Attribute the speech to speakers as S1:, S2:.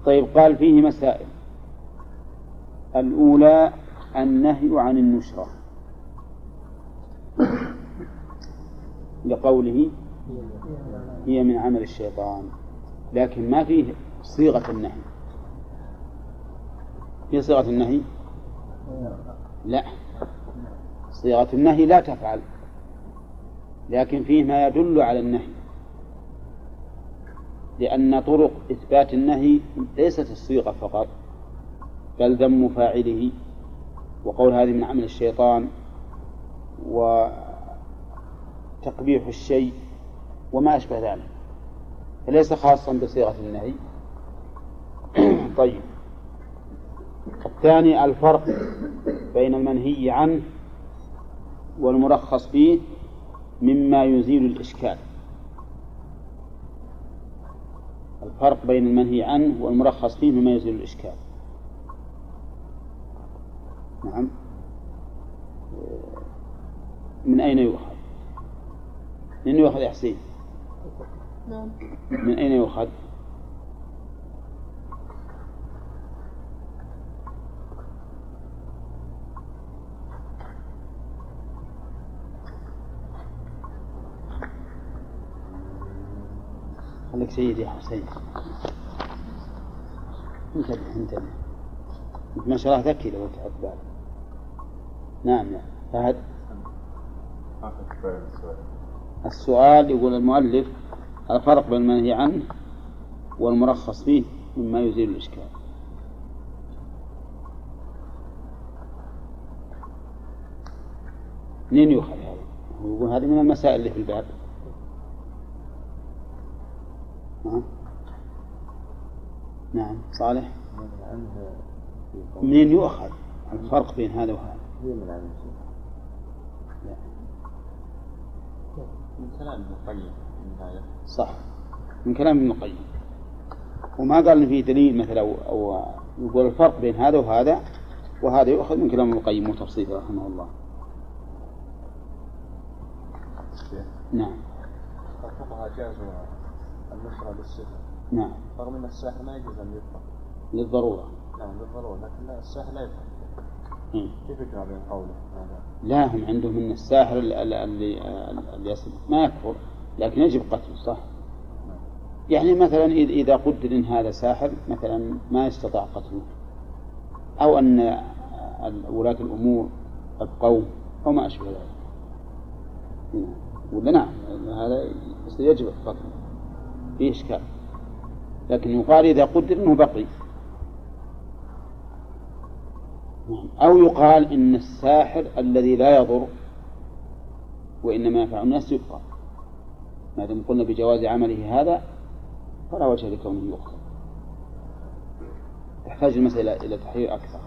S1: طيب قال فيه مسائل. الأولى النهي عن النشرة لقوله هي من عمل الشيطان، لكن ما فيه صيغة النهي. في صيغة النهي؟ لا، صيغة النهي لا تفعل، لكن فيه ما يدل على النهي، لأن طرق إثبات النهي ليست الصيغة فقط، بل ذم فاعله وقول هذه من عمل الشيطان وتقبيح الشيء وما أشبه ذلك، فليس خاصا بصيغة النهي. طيب، الثاني الفرق بين المنهي عنه والمرخص فيه مما يزيل الإشكال. الفرق بين المنهي عنه والمرخص فيه مما يزيل الإشكال. نعم. من أين يؤخذ؟ من أين يؤخذ يا حسين؟ من أين يؤخذ؟ خليك سيدي يا حسين، انتبه ما شاء الله ذكي لو تعب بالك. نعم فهد. السؤال يقول المؤلف الفرق بين المنهي عنه والمرخص فيه مما يزيل الإشكال. منين يؤخذ هذا؟ يقول هذه من المسائل اللي في الباب. نعم صالح. منين يؤخذ الفرق بين هذا وهذا؟
S2: من كلام ابن القيم
S1: صح، من كلام ابن القيم، وما قال إن فيه دليل مثلا أو يقول الفرق بين هذا وهذا، وهذا يؤخذ من كلام ابن القيم وتفصيله رحمه الله. نعم.
S2: الفقهاء جازوا النشرة للسحر.
S1: نعم.
S2: رغم أن الساحر ما يجوز أن يطلق
S1: للضرورة.
S2: نعم للضرورة، لكن الساحر لا يطلق. كيف يجرى بين قوله هذا؟
S1: لا، هم عندهم من الساحر اللي يصل ما يكفر لكن يجب قتله. صح. يعني مثلا إذا قدر إن هذا ساحر مثلا ما يستطاع قتله، أو أن ولاة الأمور القوم أو ما أشبه ذلك، ولا نعم هذا يجب قتله فيه إشكال، لكن يقال إذا قدر أنه بقي، أو يقال إن الساحر الذي لا يضر وإنما ينفع الناس يبقى، ما دام قلنا بجواز عمله هذا فلا وجه لكونه يقتل. تحتاج المسألة إلى تحرير أكثر.